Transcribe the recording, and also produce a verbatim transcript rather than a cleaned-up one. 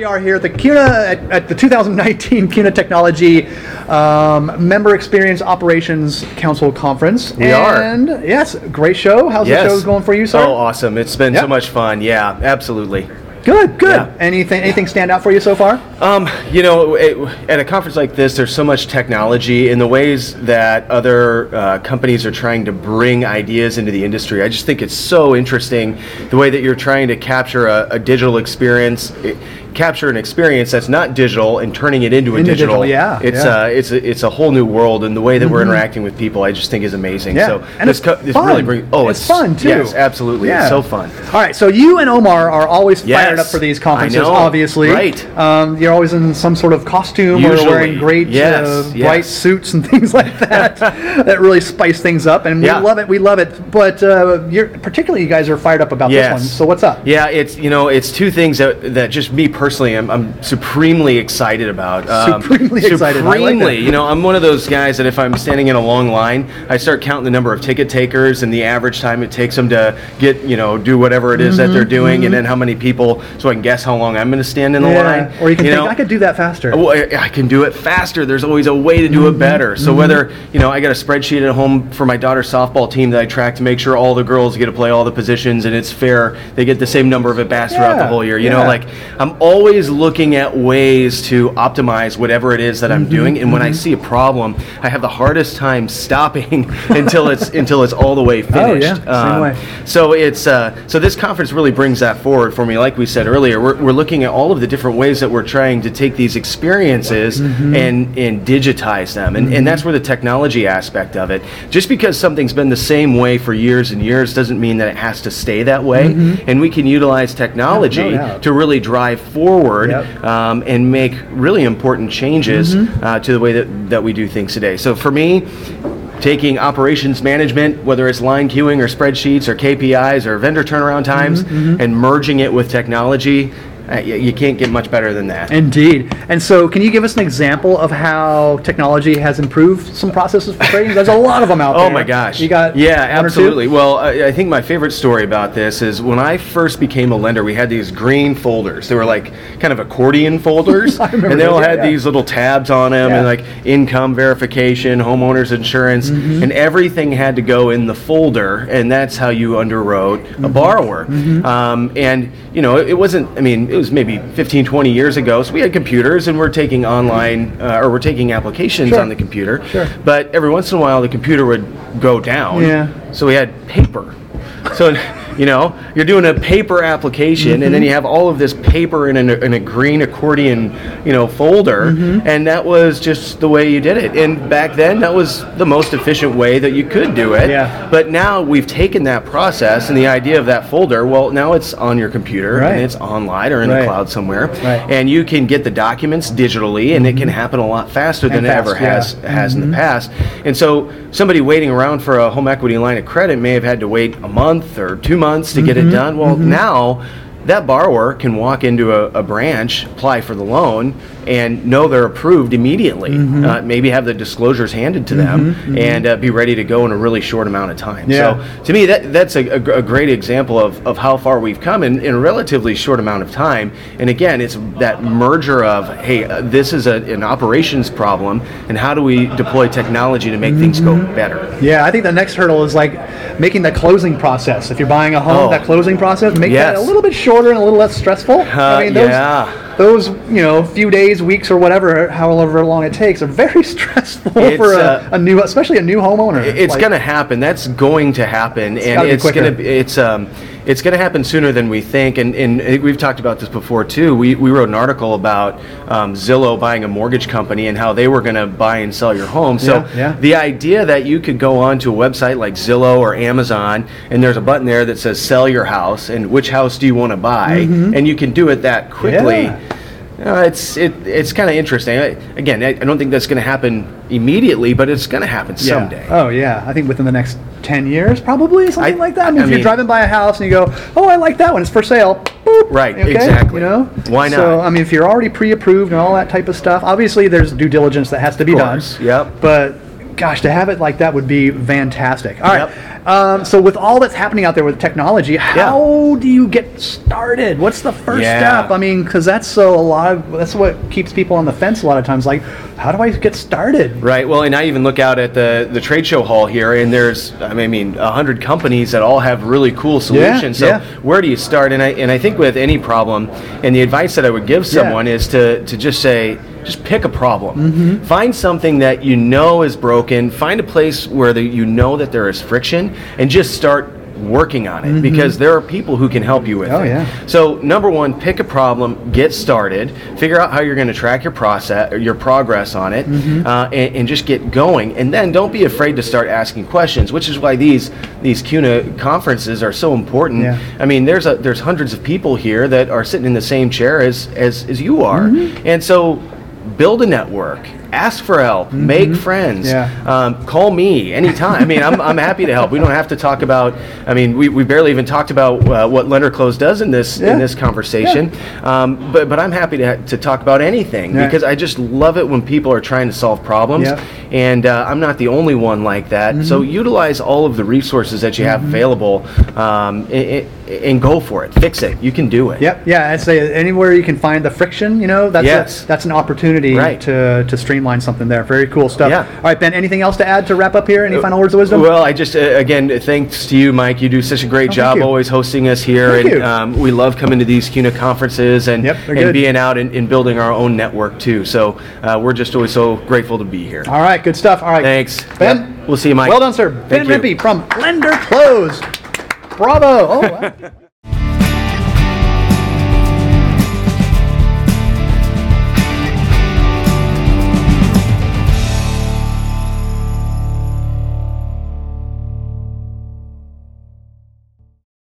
are here at the CUNA, at, at the two thousand nineteen CUNA Technology um, Member Experience Operations Council Conference. We and are. Yes, great show. How's yes. the show going for you, sir? Oh, awesome. It's been yep. so much fun. Yeah, absolutely. Good, good. Yeah. Anything anything stand out for you so far? Um, you know, it, at a conference like this, there's so much technology in the ways that other uh, companies are trying to bring ideas into the industry. I just think it's so interesting the way that you're trying to capture a, a digital experience, it, capture an experience that's not digital and turning it into a into digital. digital. Yeah, it's yeah. Uh, it's a, it's a whole new world, and the way that mm-hmm. we're interacting with people, I just think is amazing. Yeah. So and this, it's co- this fun. really brings. Oh, it's, it's fun too. Yes, absolutely. Yeah. It's so fun. All right, so you and Omar are always Yes, fired up for these conferences. I know. Obviously, Right. Um, you're always in some sort of costume Usually. or wearing great, Yes, uh, yes. bright suits and things like that. That really spice things up, and we Yeah. love it. We love it. But uh, you're particularly, you guys are fired up about Yes. this one. So what's up? Yeah, it's you know it's two things that that just me personally I'm, I'm supremely excited about. Um, Supremely excited. I like Supremely, that. you know, I'm one of those guys that if I'm standing in a long line, I start counting the number of ticket takers and the average time it takes them to get you know do whatever it is Mm-hmm, that they're doing, and then how many people, so I can guess how long I'm going to stand in the Yeah. line. Or you can think, know? I could do that faster. Well, I I can do it faster. There's always a way to do Mm-hmm. it better. So whether, you know, I got a spreadsheet at home for my daughter's softball team that I track to make sure all the girls get to play all the positions and it's fair. They get the same number of at bats throughout the Yeah, whole year. You yeah. know, like I'm always looking at ways to optimize whatever it is that I'm Mm-hmm, doing. And when I see a problem, I have the hardest time stopping until it's until it's all the way finished. Oh, yeah, same way. So it's uh, so this conference really brings that forward for me. Like we said earlier, we're, we're looking at all of the different ways that we're trying to take these experiences Mm-hmm. and and digitize them, and, and that's where the technology aspect of it. Just because something's been the same way for years and years doesn't mean that it has to stay that way. And we can utilize technology No doubt. to really drive forward Yep. um, and make really important changes uh, to the way that, that we do things today. So for me, taking operations management, whether it's line queuing or spreadsheets or K P Is or vendor turnaround times, and merging it with technology, uh, you, you can't get much better than that. Indeed. And so can you give us an example of how technology has improved some processes for trading? There's a lot of them out there. Oh my gosh. You got Yeah, one or two? absolutely. Well, I, I think my favorite story about this is when I first became a lender, we had these green folders. They were like kind of accordion folders. I remember and they all those, had yeah. these little tabs on them, Yeah. and like income verification, homeowners insurance, Mm-hmm. and everything had to go in the folder, and that's how you underwrote Mm-hmm. a borrower. Um, and, you know, it, it wasn't, I mean, it was maybe fifteen, twenty years ago, so we had computers and we're taking online, uh, or we're taking applications Sure. on the computer. Sure. But every once in a while, the computer would go down. Yeah. So we had paper. So, you know, you're doing a paper application, Mm-hmm. and then you have all of this paper in a, in a green accordion, you know, folder, Mm-hmm. and that was just the way you did it. And back then, that was the most efficient way that you could do it. Yeah. But now we've taken that process and the idea of that folder, well, now it's on your computer, Right. and it's online or in Right. the cloud somewhere, Right. and you can get the documents digitally, and it can happen a lot faster than And it ever fast, yeah. has has in the past. And so somebody waiting around for a home equity line of credit may have had to wait a month or two months to get it done. Well, now that borrower can walk into a, a branch, apply for the loan, and know they're approved immediately. Uh, maybe have the disclosures handed to them, and uh, be ready to go in a really short amount of time. Yeah. So to me, that that's a, a, gr- a great example of, of how far we've come in, in a relatively short amount of time. And again, it's that merger of, hey, uh, this is a, an operations problem, and how do we deploy technology to make things go better? Yeah, I think the next hurdle is like making the closing process. If you're buying a home, Oh. that closing process, make that Yes. a little bit shorter and a little less stressful. Uh, I mean, those, yeah. those, you know, few days, weeks, or whatever, however long it takes, are very stressful It's, for a, uh, a new, especially a new homeowner. It's Like, going to happen. That's going to happen, and gotta be it's quicker. going to it's um it's going to happen sooner than we think. And, and I think we've talked about this before too. We we wrote an article about um, Zillow buying a mortgage company and how they were going to buy and sell your home. So Yeah, yeah. the idea that you could go on to a website like Zillow or Amazon, and there's a button there that says sell your house and which house do you want to buy, and you can do it that quickly. Yeah. Uh, it's it it's kind of interesting. I, again, I, I don't think that's going to happen immediately, but it's going to happen yeah. someday. Oh yeah, I think within the next ten years, probably something I- like that. I mean, I if you're mean- driving by a house and you go, "Oh, I like that one. It's for sale." Boop. Right, Okay, exactly. You know, Why not? So I mean, if you're already pre-approved and all that type of stuff, obviously there's due diligence that has to be Of done. course, yep. But gosh, to have it like that would be fantastic. All right. Yep. Um, so with all that's happening out there with technology, how do you get started? What's the first Yeah. step? I mean, because that's so a lot of, that's what keeps people on the fence a lot of times. Like, how do I get started? Right. Well, and I even look out at the, the trade show hall here, and there's, I mean, a hundred companies that all have really cool solutions. Yeah, so yeah. where do you start? And I and I think with any problem, and the advice that I would give someone Yeah. is to to just say, just pick a problem. Mm-hmm. Find something that you know is broken. Find a place where the, you know that there is friction, and just start working on it, because there are people who can help you with Oh, it. yeah. So number one, pick a problem, get started, figure out how you're going to track your process, or your progress on it, Mm-hmm. uh, and, and just get going. And then don't be afraid to start asking questions, which is why these these C U N A conferences are so important. Yeah. I mean, there's a there's hundreds of people here that are sitting in the same chair as as, as you are, Mm-hmm. and so build a network. Ask for help. Make friends. Yeah. Um, call me anytime. I mean, I'm, I'm happy to help. We don't have to talk about. I mean, we, we barely even talked about uh, what Lender Close does in this Yeah. in this conversation. Um, but but I'm happy to to talk about anything, Yeah. because I just love it when people are trying to solve problems. Yeah. And uh, I'm not the only one like that. So utilize all of the resources that you have available, um, and, and go for it. Fix it. You can do it. Yep. Yeah. I'd say anywhere you can find the friction, you know, that's Yes. a, that's an opportunity Right. to to streamline something there. Very cool stuff. Yeah. All right, Ben. Anything else to add to wrap up here? Any final words of wisdom? Well, I just, uh, again, thanks to you, Mike. You do such a great Oh, thank job you. always hosting us here. Thank and you. Um, we love coming to these C U N A conferences and, Yep, they're and good. being out and, and building our own network, too. So uh, we're just always so grateful to be here. All right. Good stuff. All right. Thanks. Ben. Yep. We'll see you, Mike. Well done, sir. Ben Thank you. Rimpey from Lender Close. Bravo. Oh, wow.